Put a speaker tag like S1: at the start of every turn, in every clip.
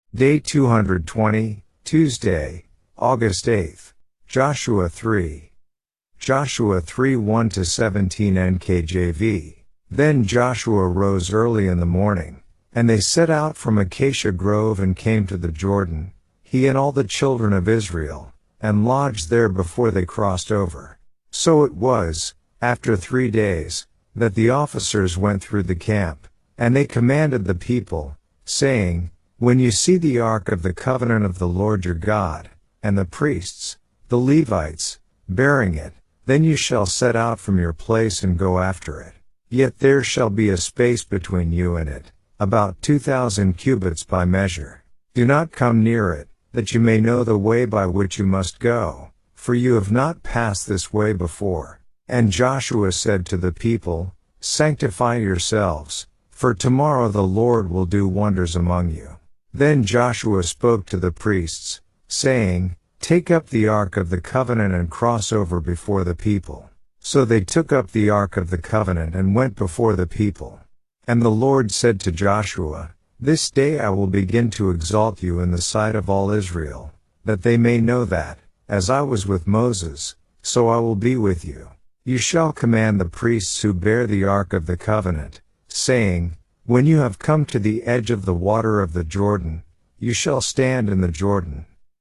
S1: Day 220, Tuesday, August 8th. Joshua 3. Joshua 3 1-17 NKJV. Then Joshua rose early in the morning, and they set out from Acacia Grove and came to the Jordan, he and all the children of Israel, and lodged there before they crossed over. So it was, after 3 days, that the officers went through the camp, and they commanded the people, saying, When you see the ark of the covenant of the Lord your God, and the priests, the Levites, bearing it, then you shall set out from your place and go after it. Yet there shall be a space between you and it, about 2,000 cubits by measure. Do not come near it, that you may know the way by which you must go, for you have not passed this way before. And Joshua said to the people, Sanctify yourselves, for tomorrow the Lord will do wonders among you. Then Joshua spoke to the priests, saying, Take up the ark of the covenant and cross over before the people. So they took up the ark of the covenant and went before the people. And the Lord said to Joshua, This day I will begin to exalt you in the sight of all Israel, that they may know that, as I was with Moses, so I will be with you. You shall command the priests who bear the ark of the covenant, saying, When you have come to the edge of the water of the Jordan, you shall stand in the Jordan.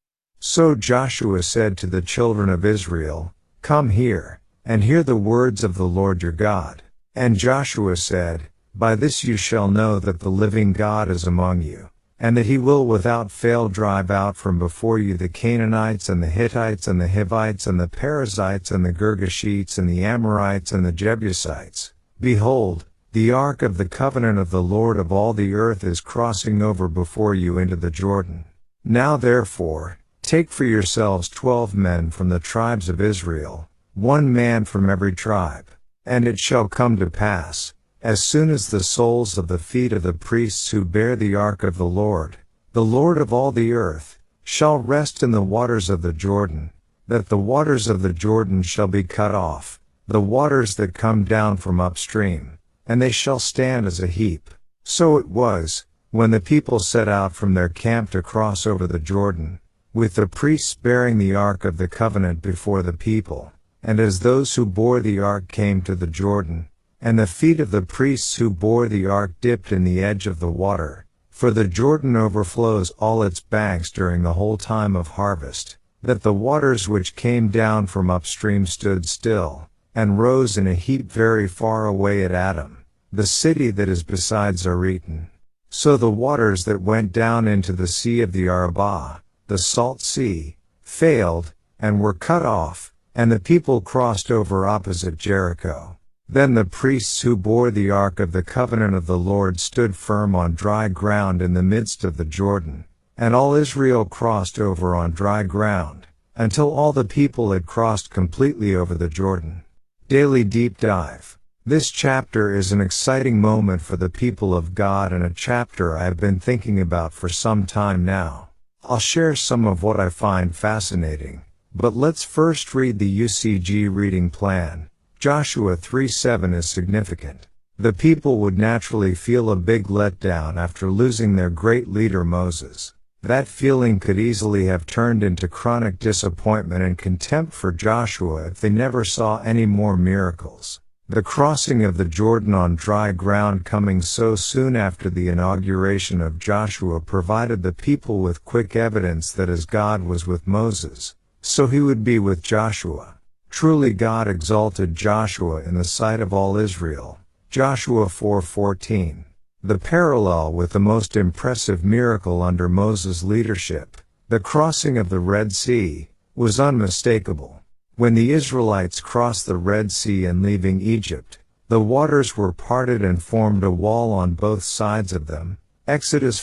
S1: So Joshua said to the children of Israel, Come here, and hear the words of the Lord your God. And Joshua said, By this you shall know that the living God is among you, and that he will without fail drive out from before you the Canaanites and the Hittites and the Hivites and the Perizzites and the Girgashites and the Amorites and the Jebusites. Behold, the ark of the covenant of the Lord of all the earth is crossing over before you into the Jordan. Now therefore, take for yourselves 12 men from the tribes of Israel, 1 man from every tribe. And it shall come to pass, as soon as the soles of the feet of the priests who bear the ark of the Lord of all the earth, shall rest in the waters of the Jordan, that the waters of the Jordan shall be cut off, the waters that come down from upstream, and they shall stand as a heap. So it was, when the people set out from their camp to cross over the Jordan, with the priests bearing the ark of the covenant before the people, and as those who bore the ark came to the Jordan, and the feet of the priests who bore the ark dipped in the edge of the water, for the Jordan overflows all its banks during the whole time of harvest, that the waters which came down from upstream stood still, and rose in a heap very far away at Adam, the city that is beside Zaretan. So the waters that went down into the sea of the Arabah, the salt sea, failed, and were cut off, and the people crossed over opposite Jericho. Then the priests who bore the ark of the covenant of the Lord stood firm on dry ground in the midst of the Jordan, and all Israel crossed over on dry ground, until all the people had crossed completely over the Jordan. Daily Deep Dive. This chapter is an exciting moment for the people of God and a chapter I have been thinking about for some time now. I'll share some of what I find fascinating, but let's first read the UCG reading plan. Joshua 3:7 is significant. The people would naturally feel a big letdown after losing their great leader Moses. That feeling could easily have turned into chronic disappointment and contempt for Joshua if they never saw any more miracles. The crossing of the Jordan on dry ground coming so soon after the inauguration of Joshua provided the people with quick evidence that as God was with Moses, so he would be with Joshua. Truly God exalted Joshua in the sight of all Israel. Joshua 4:14. The parallel with the most impressive miracle under Moses' leadership, the crossing of the Red Sea, was unmistakable. When the Israelites crossed the Red Sea and leaving Egypt, the waters were parted and formed a wall on both sides of them. Exodus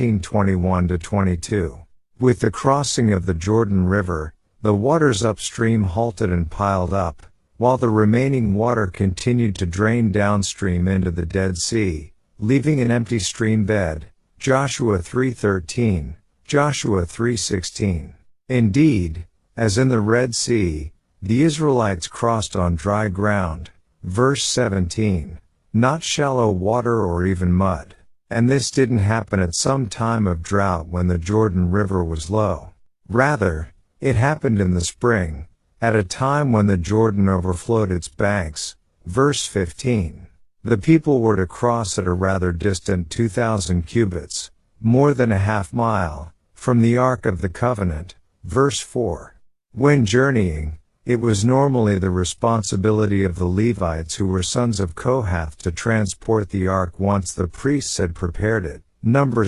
S1: 14:21-22. With the crossing of the Jordan River, the waters upstream halted and piled up, while the remaining water continued to drain downstream into the Dead Sea, leaving an empty stream bed. Joshua 3:13, Joshua 3:16. Indeed, as in the Red Sea, the Israelites crossed on dry ground. Verse 17. Not shallow water or even mud. And this didn't happen at some time of drought when the Jordan River was low. Rather, it happened in the spring, at a time when the Jordan overflowed its banks. Verse 15. The people were to cross at a rather distant 2,000 cubits, more than a half-mile, from the Ark of the Covenant. Verse 4. When journeying, it was normally the responsibility of the Levites who were sons of Kohath to transport the ark once the priests had prepared it. Numbers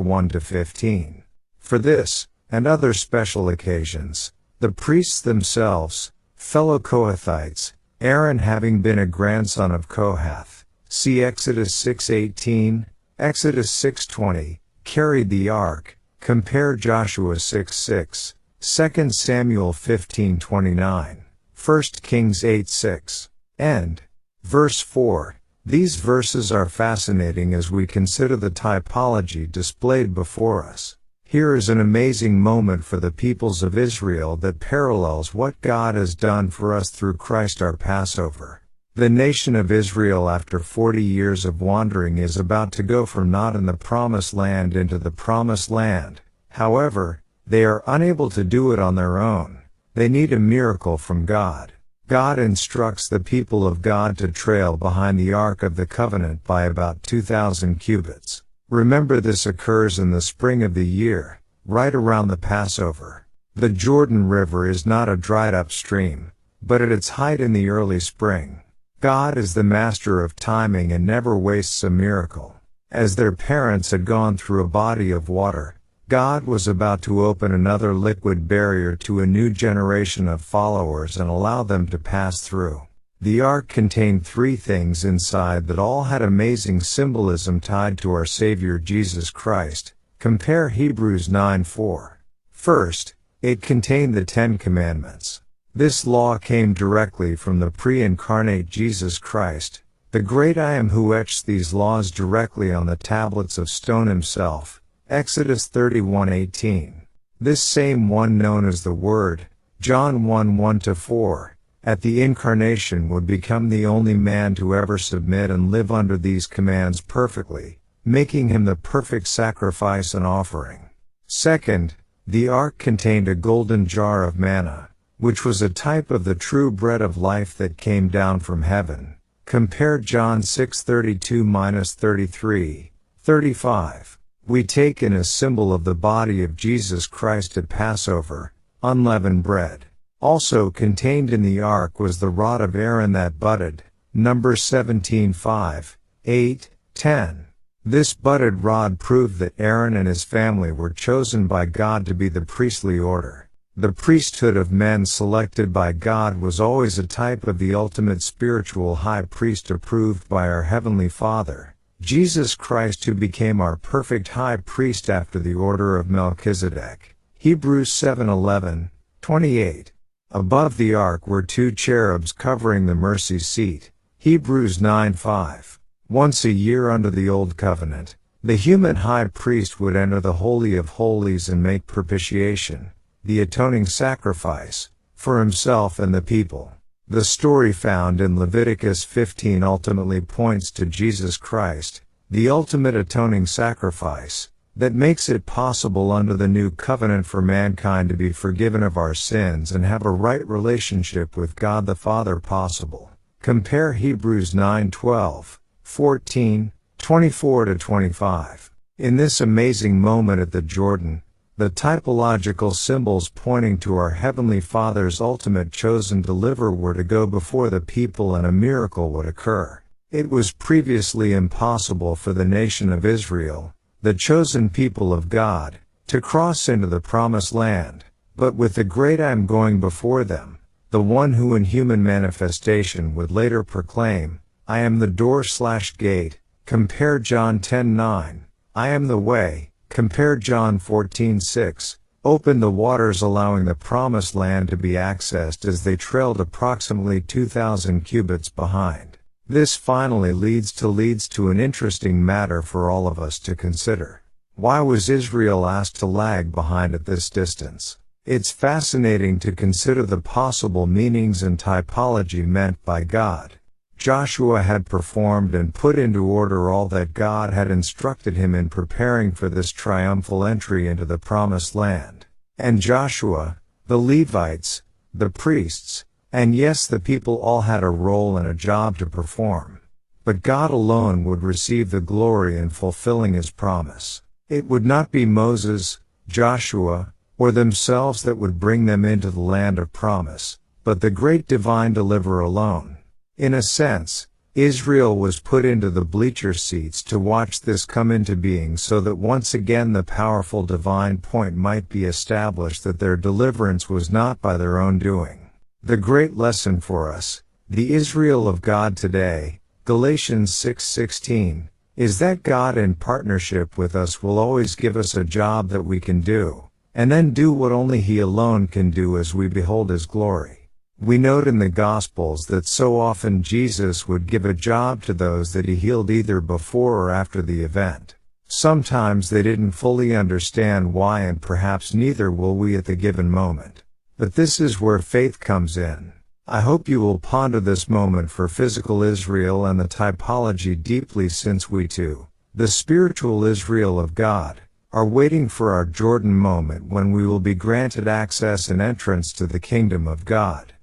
S1: 4:1-15. For this, and other special occasions, the priests themselves, fellow Kohathites, Aaron having been a grandson of Kohath, see Exodus 6:18, Exodus 6:20, carried the ark, compare Joshua 6:6. 2 Samuel 15:29, 1 Kings 8:6, and verse 4. These verses are fascinating as we consider the typology displayed before us. Here is an amazing moment for the peoples of Israel that parallels what God has done for us through Christ our Passover. The nation of Israel, after 40 years of wandering, is about to go from not in the promised land into the promised land. However, they are unable to do it on their own. They need a miracle from God. God instructs the people of God to trail behind the Ark of the Covenant by about 2,000 cubits. Remember, this occurs in the spring of the year, right around the Passover. The Jordan River is not a dried-up stream, but at its height in the early spring. God is the master of timing and never wastes a miracle. As their parents had gone through a body of water, God was about to open another liquid barrier to a new generation of followers and allow them to pass through. The ark contained three things inside that all had amazing symbolism tied to our Savior Jesus Christ. Compare Hebrews 9:4. First, it contained the Ten Commandments. This law came directly from the pre-incarnate Jesus Christ, the great I Am, who etched these laws directly on the tablets of stone himself. Exodus 31:18. This same one, known as the Word, John 1:1-4, at the incarnation would become the only man to ever submit and live under these commands perfectly, making him the perfect sacrifice and offering. Second, the ark contained a golden jar of manna, which was a type of the true bread of life that came down from heaven. Compare John 6:32-33, 35. We take in a symbol of the body of Jesus Christ at Passover, unleavened bread. Also contained in the ark was the rod of Aaron that budded, Numbers 17:5, 8, 10. This budded rod proved that Aaron and his family were chosen by God to be the priestly order. The priesthood of men selected by God was always a type of the ultimate spiritual high priest approved by our Heavenly Father, Jesus Christ, who became our perfect high priest after the order of Melchizedek. Hebrews 7:11, 28. Above the ark were two cherubs covering the mercy seat. Hebrews 9:5. Once a year under the Old Covenant, the human high priest would enter the Holy of Holies and make propitiation, the atoning sacrifice, for himself and the people. The story found in Leviticus 15 ultimately points to Jesus Christ, the ultimate atoning sacrifice, that makes it possible under the new covenant for mankind to be forgiven of our sins and have a right relationship with God the Father possible. Compare Hebrews 9:12, 14, 24-25. In this amazing moment at the Jordan, the typological symbols pointing to our Heavenly Father's ultimate chosen deliverer were to go before the people and a miracle would occur. It was previously impossible for the nation of Israel, the chosen people of God, to cross into the promised land, but with the great I Am going before them, the one who in human manifestation would later proclaim, I am the door/gate, compare John 10:9, I am the way, compare John 14:6, opened the waters allowing the promised land to be accessed as they trailed approximately 2,000 cubits behind. This finally leads to an interesting matter for all of us to consider. Why was Israel asked to lag behind at this distance? It's fascinating to consider the possible meanings and typology meant by God. Joshua had performed and put into order all that God had instructed him in preparing for this triumphal entry into the promised land. And Joshua, the Levites, the priests, and yes, the people all had a role and a job to perform. But God alone would receive the glory in fulfilling his promise. It would not be Moses, Joshua, or themselves that would bring them into the land of promise, but the great divine deliverer alone. In a sense, Israel was put into the bleacher seats to watch this come into being so that once again the powerful divine point might be established that their deliverance was not by their own doing. The great lesson for us, the Israel of God today, Galatians 6:16, is that God in partnership with us will always give us a job that we can do, and then do what only He alone can do as we behold His glory. We note in the Gospels that so often Jesus would give a job to those that He healed either before or after the event. Sometimes they didn't fully understand why, and perhaps neither will we at the given moment. But this is where faith comes in. I hope you will ponder this moment for physical Israel and the typology deeply, since we too, the spiritual Israel of God, are waiting for our Jordan moment when we will be granted access and entrance to the kingdom of God.